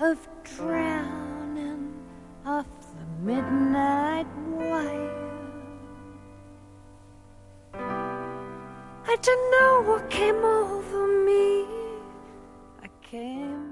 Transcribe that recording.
of drowning off the midnight wire. I don't know what came over me. I came